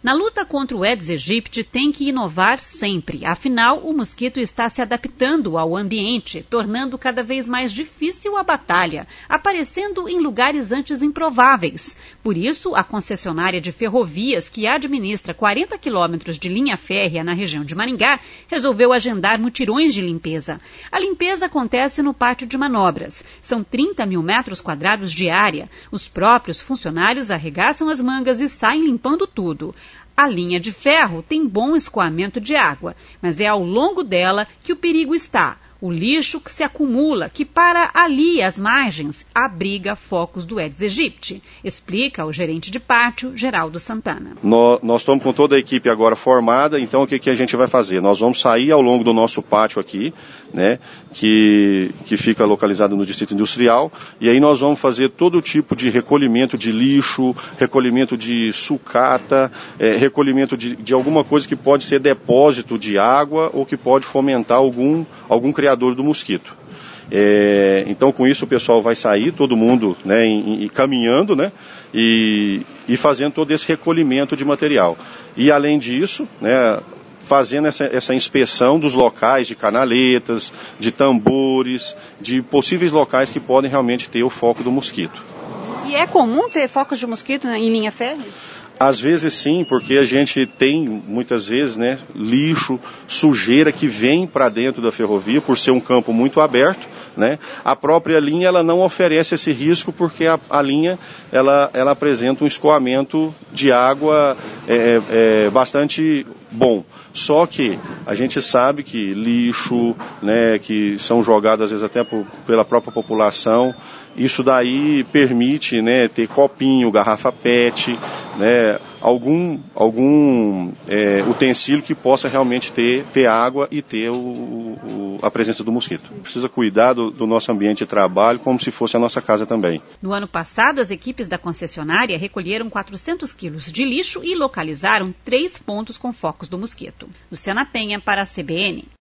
Na luta contra o Aedes aegypti tem que inovar sempre, afinal o mosquito está se adaptando ao ambiente, tornando cada vez mais difícil a batalha, aparecendo em lugares antes improváveis. Por isso, a concessionária de ferrovias, que administra 40 quilômetros de linha férrea na região de Maringá, resolveu agendar mutirões de limpeza. A limpeza acontece no pátio de manobras. São 30 mil metros quadrados de área. Os próprios funcionários arregaçam as mangas e saem limpando tudo. A linha de ferro tem bom escoamento de água, mas é ao longo dela que o perigo está. O lixo que se acumula, que para ali as margens, abriga focos do Aedes aegypti, explica o gerente de pátio, Geraldo Santana. Nós estamos com toda a equipe agora formada, então o que a gente vai fazer? Nós vamos sair ao longo do nosso pátio aqui, né, que fica localizado no Distrito Industrial, e aí nós vamos fazer todo tipo de recolhimento de lixo, recolhimento de sucata, recolhimento de alguma coisa que pode ser depósito de água ou que pode fomentar algum criador do mosquito. Então com isso o pessoal vai sair, todo mundo, né, caminhando, né, e fazendo todo esse recolhimento de material. E além disso, né, fazendo essa inspeção dos locais de canaletas, de tambores, de possíveis locais que podem realmente ter o foco do mosquito. E é comum ter focos de mosquito em linha férrea? Às vezes sim, porque a gente tem muitas vezes, né, lixo, sujeira que vem para dentro da ferrovia por ser um campo muito aberto, né? A própria linha ela não oferece esse risco porque a linha ela apresenta um escoamento de água bastante bom. Só que a gente sabe que lixo, né, que são jogados às vezes até pela própria população, isso daí permite, né, ter copinho, garrafa PET, né, algum utensílio que possa realmente ter água e ter a presença do mosquito. Precisa cuidar do nosso ambiente de trabalho como se fosse a nossa casa também. No ano passado, as equipes da concessionária recolheram 400 quilos de lixo e localizaram 3 pontos com focos do mosquito. Luciana Penha para a CBN.